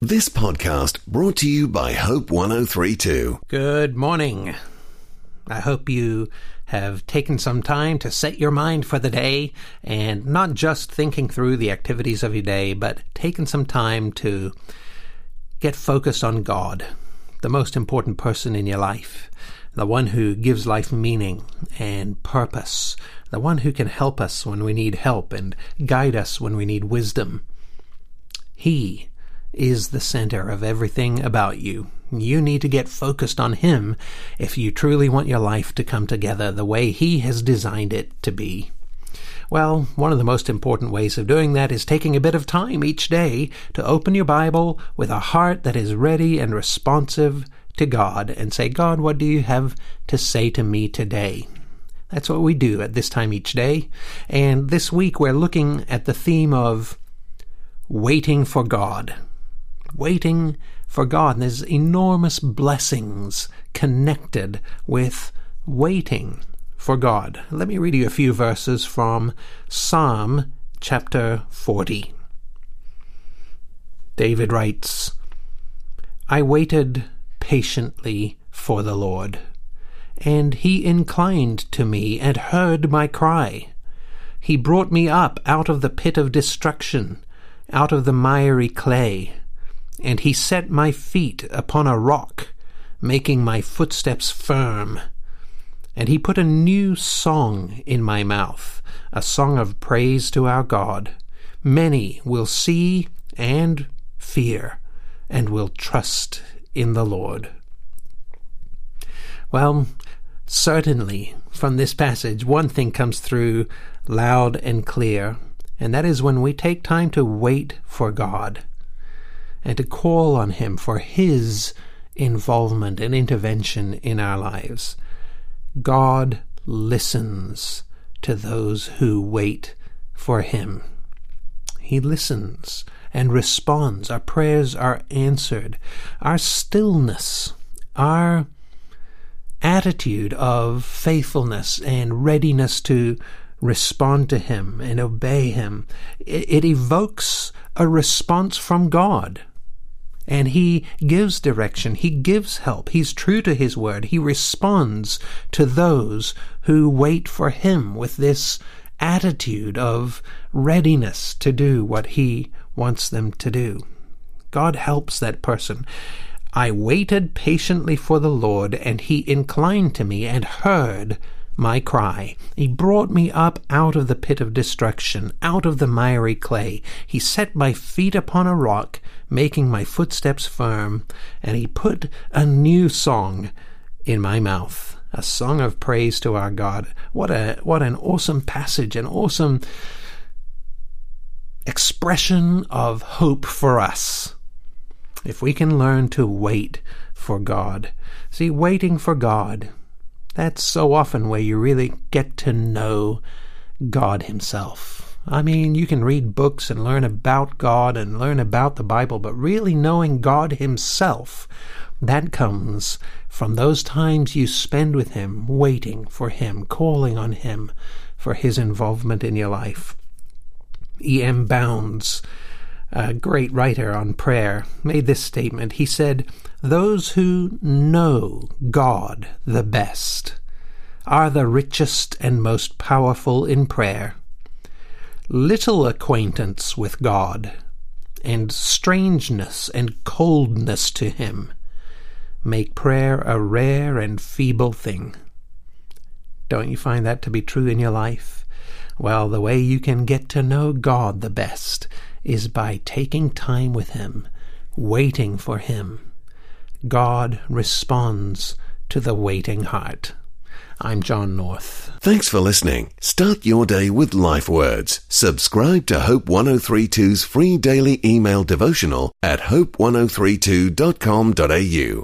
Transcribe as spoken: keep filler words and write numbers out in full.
This podcast brought to you by Hope one oh three point two. Good morning. I hope you have taken some time to set your mind for the day and not just thinking through the activities of your day, but taken some time to get focused on God, the most important person in your life, the one who gives life meaning and purpose, the one who can help us when we need help and guide us when we need wisdom. He is the center of everything about you. You need to get focused on Him if you truly want your life to come together the way He has designed it to be. Well, one of the most important ways of doing that is taking a bit of time each day to open your Bible with a heart that is ready and responsive to God and say, God, what do you have to say to me today? That's what we do at this time each day. And this week we're looking at the theme of waiting for God. Waiting for God. And there's enormous blessings connected with waiting for God. Let me read you a few verses from Psalm chapter forty. David writes, I waited patiently for the Lord, and He inclined to me and heard my cry. He brought me up out of the pit of destruction, out of the miry clay, and He set my feet upon a rock, making my footsteps firm. And He put a new song in my mouth, a song of praise to our God. Many will see and fear, and will trust in the Lord. Well, certainly from this passage, one thing comes through loud and clear, and that is when we take time to wait for God and to call on Him for His involvement and intervention in our lives. God listens to those who wait for Him. He listens and responds. Our prayers are answered. Our stillness, our attitude of faithfulness and readiness to respond to Him and obey Him, it, it evokes a response from God. And He gives direction. He gives help. He's true to His word. He responds to those who wait for Him with this attitude of readiness to do what He wants them to do. God helps that person. I waited patiently for the Lord, and He inclined to me and heard my cry. He brought me up out of the pit of destruction, out of the miry clay. He set my feet upon a rock, making my footsteps firm, and He put a new song in my mouth, a song of praise to our God. What a what an awesome passage, an awesome expression of hope for us. If we can learn to wait for God. See, waiting for God, that's so often where you really get to know God Himself. I mean, you can read books and learn about God and learn about the Bible, but really knowing God Himself, that comes from those times you spend with Him, waiting for Him, calling on Him for His involvement in your life. E M Bounds, a great writer on prayer, made this statement. He said, those who know God the best are the richest and most powerful in prayer. Little acquaintance with God and strangeness and coldness to Him make prayer a rare and feeble thing. Don't you find that to be true in your life? Well, the way you can get to know God the best is by taking time with Him, waiting for Him. God responds to the waiting heart. I'm John North. Thanks for listening. Start your day with Life Words. Subscribe to Hope one oh three point two's free daily email devotional at hope one oh three two dot com dot a u.